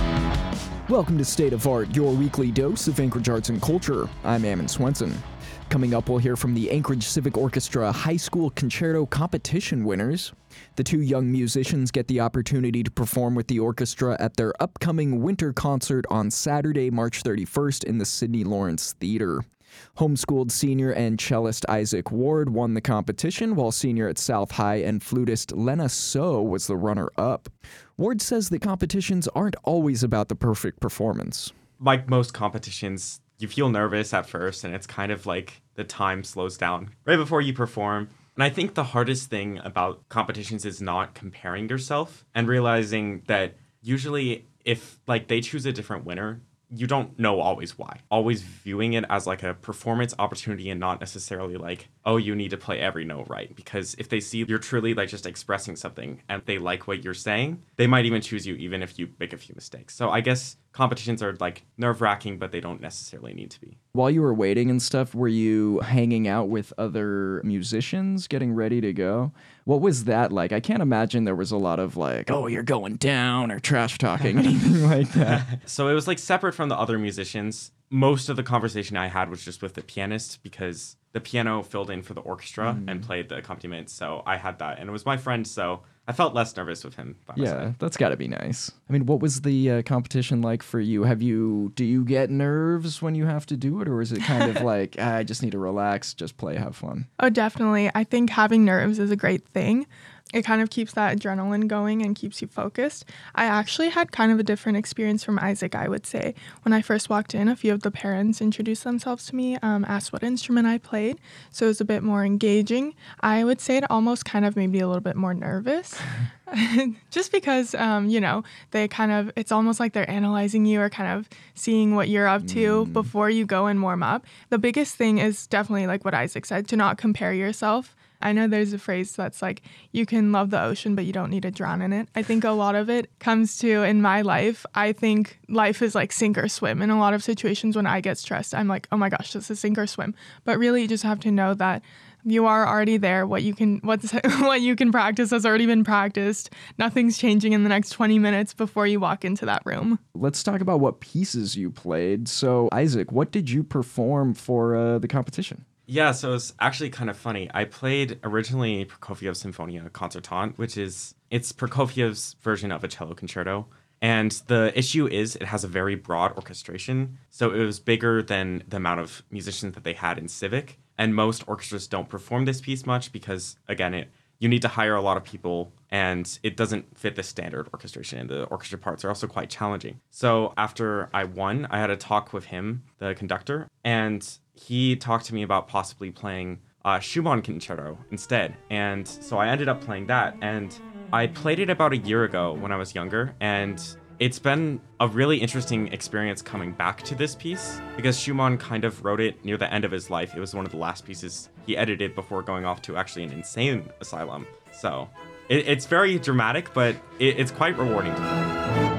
Welcome to State of Art, your weekly dose of Anchorage arts and culture. I'm Ammon Swenson. Coming up, we'll hear from the Anchorage Civic Orchestra High School Concerto Competition winners. The two young musicians get the opportunity to perform with the orchestra at their upcoming winter concert on Saturday, March 31st in the Sidney Lawrence Theater. Homeschooled senior and cellist Isaac Ward won the competition, while senior at South High and flutist Lena So was the runner-up. Ward says that competitions aren't always about the perfect performance. Like most competitions, you feel nervous at first, and it's kind of like the time slows down right before you perform. And I think the hardest thing about competitions is not comparing yourself and realizing that usually if like they choose a different winner, you don't know always why. Always viewing it as like a performance opportunity and not necessarily like, oh, you need to play every note right. Because if they see you're truly like just expressing something and they like what you're saying, they might even choose you even if you make a few mistakes. So I guess competitions are like nerve-wracking, but they don't necessarily need to be. While you were waiting and stuff, were you hanging out with other musicians getting ready to go? What was that like? I can't imagine there was a lot of like, oh, you're going down or trash talking, anything like that. So it was like separate from the other musicians. Most of the conversation I had was just with the pianist because the piano filled in for the orchestra and played the accompaniment. So I had that, and it was my friend, so I felt less nervous with him by my side. That's got to be nice. I mean, what was the competition like for you? Do you get nerves when you have to do it, or is it kind of like, I just need to relax, just play, have fun? Oh, definitely. I think having nerves is a great thing. It kind of keeps that adrenaline going and keeps you focused. I actually had kind of a different experience from Isaac, I would say. When I first walked in, a few of the parents introduced themselves to me, asked what instrument I played, so it was a bit more engaging. I would say it almost kind of made me a little bit more nervous. Just because, they it's almost like they're analyzing you or kind of seeing what you're up to before you go and warm up. The biggest thing is definitely like what Isaac said, to not compare yourself. I know there's a phrase that's like, you can love the ocean, but you don't need to drown in it. I think a lot of it comes to, in my life, I think life is like sink or swim. In a lot of situations when I get stressed, I'm like, oh my gosh, this is sink or swim. But really, you just have to know that you are already there. What you can practice has already been practiced. Nothing's changing in the next 20 minutes before you walk into that room. Let's talk about what pieces you played. So, Isaac, what did you perform for the competition? Yeah, so it's actually kind of funny. I played originally Prokofiev's Symphonia Concertante, it's Prokofiev's version of a cello concerto. And the issue is it has a very broad orchestration. So it was bigger than the amount of musicians that they had in Civic. And most orchestras don't perform this piece much because, again, you need to hire a lot of people and it doesn't fit the standard orchestration. And the orchestra parts are also quite challenging. So after I won, I had a talk with him, the conductor, and he talked to me about possibly playing Schumann Concerto instead. And so I ended up playing that. And I played it about a year ago when I was younger. And it's been a really interesting experience coming back to this piece because Schumann kind of wrote it near the end of his life. It was one of the last pieces he edited before going off to actually an insane asylum. So it's very dramatic, but it's quite rewarding to play.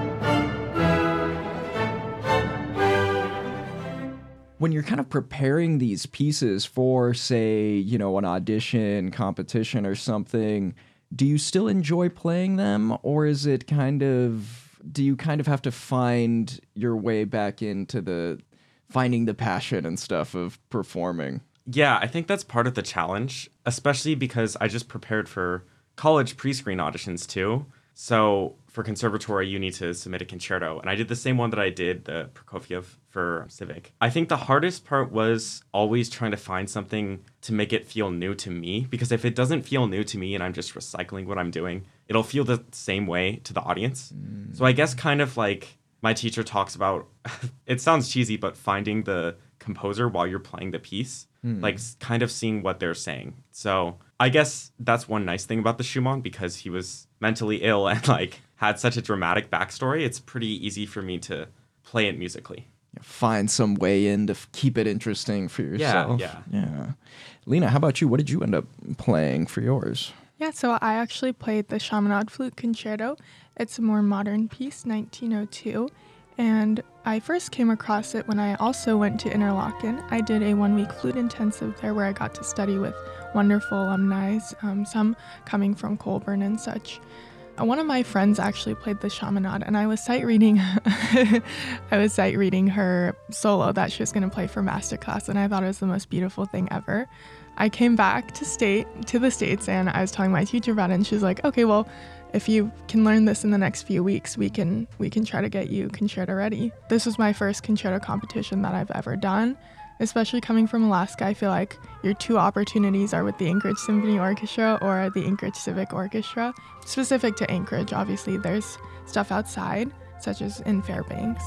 When you're kind of preparing these pieces for, say, an audition, competition or something, do you still enjoy playing them, or is it do you kind of have to find your way back into finding the passion and stuff of performing? Yeah, I think that's part of the challenge, especially because I just prepared for college pre-screen auditions too. So for conservatory, you need to submit a concerto. And I did the same one that I did, the Prokofiev, for Civic. I think the hardest part was always trying to find something to make it feel new to me. Because if it doesn't feel new to me and I'm just recycling what I'm doing, it'll feel the same way to the audience. So I guess kind of like my teacher talks about, it sounds cheesy, but finding the composer while you're playing the piece, like kind of seeing what they're saying. So I guess that's one nice thing about the Schumann, because he was mentally ill and like had such a dramatic backstory. It's pretty easy for me to play it musically. Find some way in to keep it interesting for yourself. Yeah. Lena, how about you? What did you end up playing for yours? Yeah, so I actually played the Chaminade Flute Concerto. It's a more modern piece, 1902. And I first came across it when I also went to Interlaken. I did a 1-week flute intensive there where I got to study with wonderful alumni, some coming from Colburn and such. One of my friends actually played the Chaminade, and I was sight reading her solo that she was going to play for masterclass, and I thought it was the most beautiful thing ever. I came back to the States, and I was telling my teacher about it, and she was like, okay, well, if you can learn this in the next few weeks, we can try to get you concerto ready. This was my first concerto competition that I've ever done. Especially coming from Alaska, I feel like your two opportunities are with the Anchorage Symphony Orchestra or the Anchorage Civic Orchestra. Specific to Anchorage, obviously, there's stuff outside, such as in Fairbanks.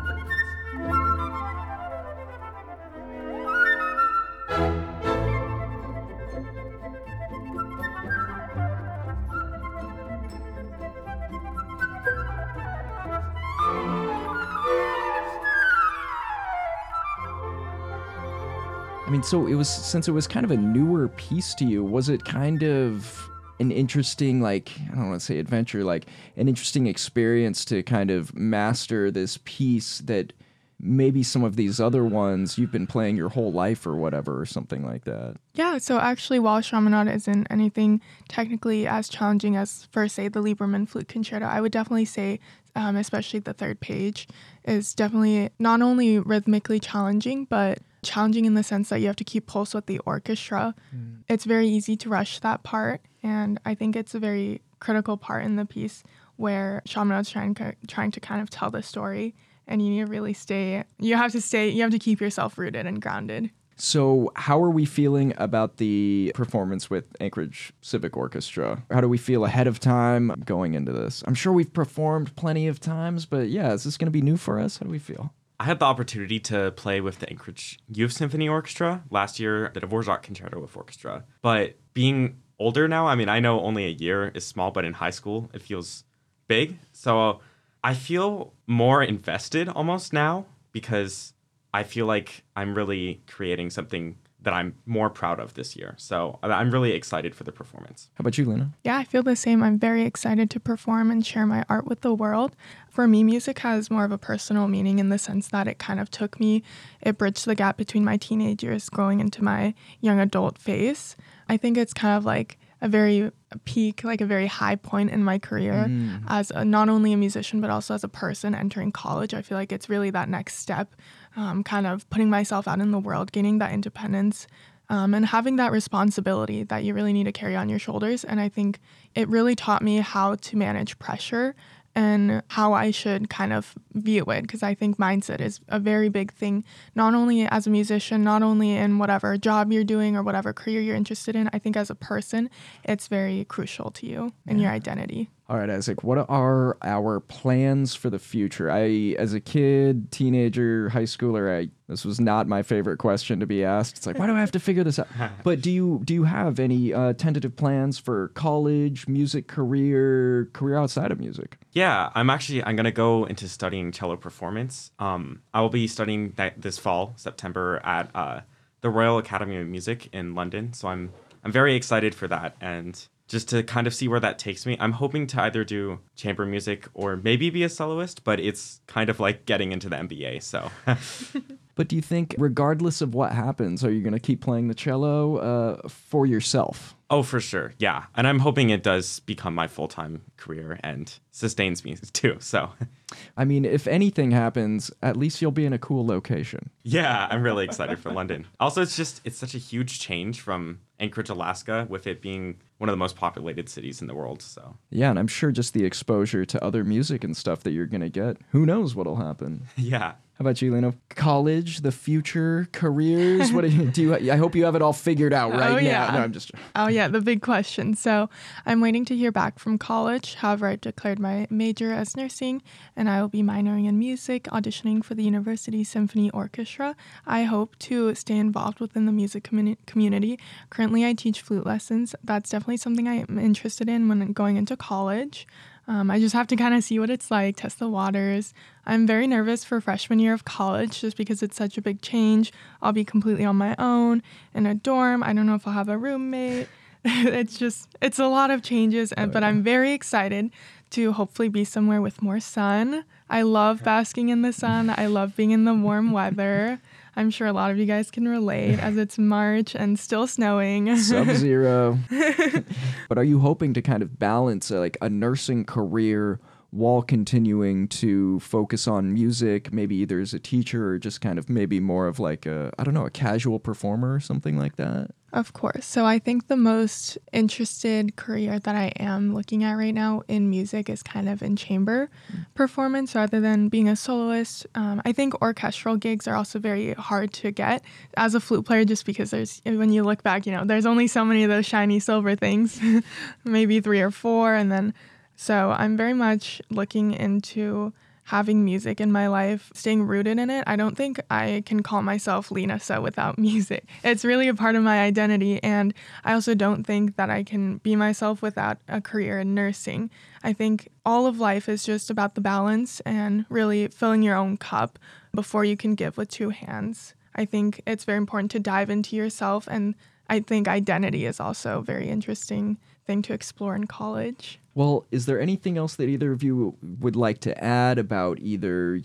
I mean, so since it was kind of a newer piece to you, was it kind of an interesting, like, I don't want to say adventure, like an interesting experience to kind of master this piece that maybe some of these other ones you've been playing your whole life or whatever, or something like that? Yeah, so actually, while Chaminade isn't anything technically as challenging as, for, say, the Lieberman Flute Concerto, I would definitely say, especially the third page, is definitely not only rhythmically challenging, but challenging in the sense that you have to keep pulse with the orchestra. It's very easy to rush that part, and I think it's a very critical part in the piece where Chaminade's trying to kind of tell the story, and you need to really you have to keep yourself rooted and grounded. So how are we feeling about the performance with Anchorage Civic Orchestra? How do we feel ahead of time going into this? I'm sure we've performed plenty of times, but yeah, is this going to be new for us? How do we feel? I had the opportunity to play with the Anchorage Youth Symphony Orchestra last year, the Dvorak Concerto with Orchestra. But being older now, I mean, I know only a year is small, but in high school, it feels big. So I feel more invested almost now because I feel like I'm really creating something that I'm more proud of this year. So I'm really excited for the performance. How about you, Lena? Yeah, I feel the same. I'm very excited to perform and share my art with the world. For me, music has more of a personal meaning in the sense that it bridged the gap between my teenage years growing into my young adult phase. I think it's kind of like a very peak, like a very high point in my career as not only a musician, but also as a person entering college. I feel like it's really that next step, kind of putting myself out in the world, gaining that independence, and having that responsibility that you really need to carry on your shoulders. And I think it really taught me how to manage pressure and how I should kind of view it, because I think mindset is a very big thing, not only as a musician, not only in whatever job you're doing or whatever career you're interested in. I think as a person, it's very crucial to you and your identity. All right, Isaac, what are our plans for the future? As a kid, teenager, high schooler, this was not my favorite question to be asked. It's like, why do I have to figure this out? But do you have any tentative plans for college, music career outside of music? Yeah, I'm going to go into studying cello performance. I will be studying that this fall, September, at the Royal Academy of Music in London. So I'm very excited for that, and just to kind of see where that takes me. I'm hoping to either do chamber music or maybe be a soloist, but it's kind of like getting into the MBA, so. But do you think, regardless of what happens, are you going to keep playing the cello for yourself? Oh, for sure, yeah. And I'm hoping it does become my full-time career and sustains me too, so. I mean, if anything happens, at least you'll be in a cool location. Yeah, I'm really excited for London. Also, it's such a huge change from Anchorage, Alaska, with it being one of the most populated cities in the world, so. Yeah, and I'm sure just the exposure to other music and stuff that you're going to get, who knows what'll happen. Yeah. How about you, Lena? College, the future, careers? What do you? I hope you have it all figured out right now. No, I'm just. Oh yeah, the big question. So I'm waiting to hear back from college. However, I've declared my major as nursing, and I will be minoring in music, auditioning for the University Symphony Orchestra. I hope to stay involved within the music community. Currently, I teach flute lessons. That's definitely something I am interested in when going into college. I just have to kind of see what it's like, test the waters. I'm very nervous for freshman year of college just because it's such a big change. I'll be completely on my own in a dorm. I don't know if I'll have a roommate. It's a lot of changes, but I'm very excited to hopefully be somewhere with more sun. I love basking in the sun. I love being in the warm weather. I'm sure a lot of you guys can relate as it's March and still snowing. Sub-zero. But are you hoping to kind of balance like a nursing career while continuing to focus on music, maybe either as a teacher or just kind of maybe more of like a casual performer or something like that? Of course. So I think the most interested career that I am looking at right now in music is kind of in chamber performance rather than being a soloist. I think orchestral gigs are also very hard to get as a flute player, just because when you look back, there's only so many of those shiny silver things, maybe 3 or 4. And then, so I'm very much looking into having music in my life, staying rooted in it. I don't think I can call myself Lena So without music. It's really a part of my identity, and I also don't think that I can be myself without a career in nursing. I think all of life is just about the balance and really filling your own cup before you can give with 2 hands. I think it's very important to dive into yourself, and I think identity is also a very interesting thing to explore in college. Well, is there anything else that either of you would like to add about either,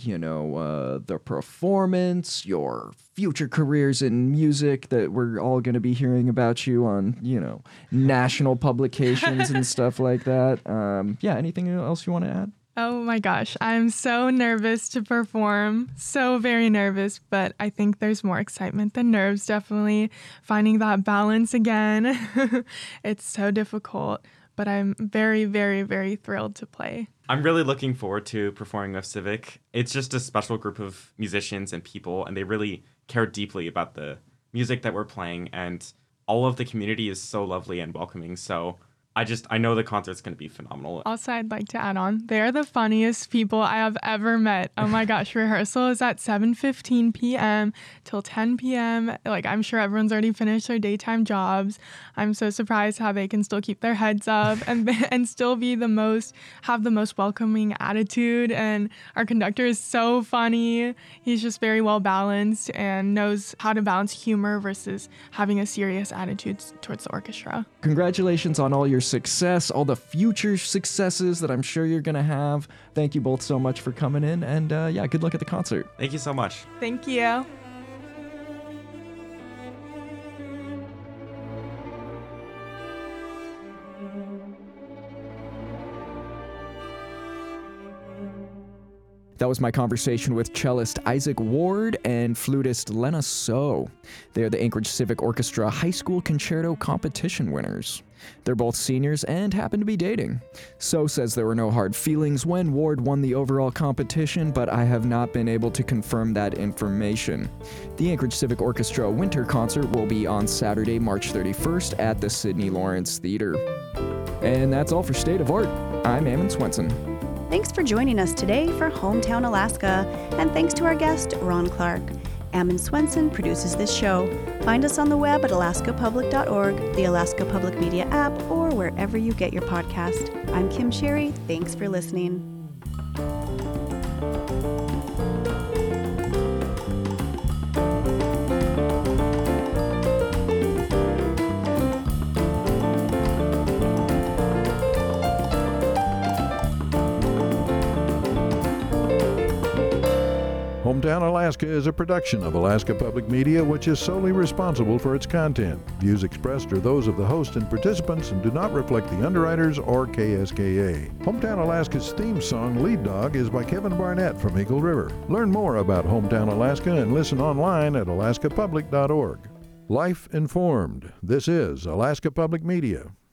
the performance, your future careers in music that we're all going to be hearing about you on, national publications and stuff like that? Anything else you want to add? Oh my gosh, I'm so nervous to perform, so very nervous, but I think there's more excitement than nerves, definitely. Finding that balance again, it's so difficult, but I'm very, very, very thrilled to play. I'm really looking forward to performing with Civic. It's just a special group of musicians and people, and they really care deeply about the music that we're playing, and all of the community is so lovely and welcoming, so I know the concert's going to be phenomenal. Also, I'd like to add on, they're the funniest people I have ever met. Oh my gosh, rehearsal is at 7:15 p.m. till 10 p.m. Like, I'm sure everyone's already finished their daytime jobs. I'm so surprised how they can still keep their heads up and still have the most welcoming attitude. And our conductor is so funny. He's just very well balanced and knows how to balance humor versus having a serious attitude towards the orchestra. Congratulations on all your success, all the future successes that I'm sure you're going to have. Thank you both so much for coming in, and good luck at the concert. Thank you so much. Thank you. That was my conversation with cellist Isaac Ward and flutist Lena So. They are the Anchorage Civic Orchestra High School Concerto Competition winners. They're both seniors and happen to be dating. So says there were no hard feelings when Ward won the overall competition, but I have not been able to confirm that information. The Anchorage Civic Orchestra Winter Concert will be on Saturday, March 31st at the Sidney Lawrence Theater. And that's all for State of Art. I'm Ammon Swenson. Thanks for joining us today for Hometown Alaska, and thanks to our guest, Ron Clark. Ammon Swenson produces this show. Find us on the web at alaskapublic.org, the Alaska Public Media app, or wherever you get your podcast. I'm Kim Sherry. Thanks for listening. Hometown Alaska is a production of Alaska Public Media, which is solely responsible for its content. Views expressed are those of the host and participants and do not reflect the underwriters or KSKA. Hometown Alaska's theme song, Lead Dog, is by Kevin Barnett from Eagle River. Learn more about Hometown Alaska and listen online at alaskapublic.org. Life informed. This is Alaska Public Media.